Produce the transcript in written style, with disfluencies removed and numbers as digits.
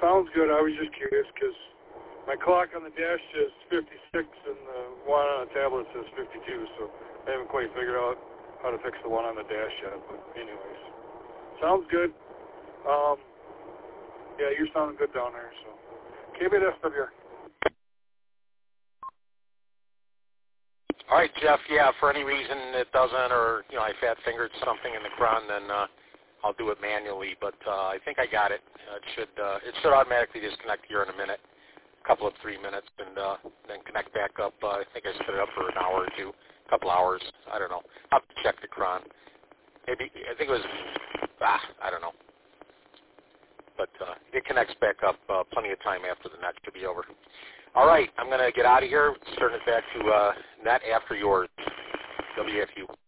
sounds good. I was just curious because my clock on the dash says 56 and the one on the tablet says 52, so I haven't quite figured out how to fix the one on the dash yet. But anyways, sounds good. Yeah, you're sounding good down there, so keep it SWR. All right, Jeff. Yeah, for any reason it doesn't, or I fat-fingered something in the cron, then I'll do it manually. But I think I got it. It should automatically disconnect here in a minute, a couple of 3 minutes, and then connect back up. I think I set it up for an hour or two, a couple hours. I don't know. I'll have to check the cron. Maybe I think it was. I don't know. But it connects back up plenty of time after the net should be over. All right, I'm going to get out of here, turn it back to net after yours, WFU.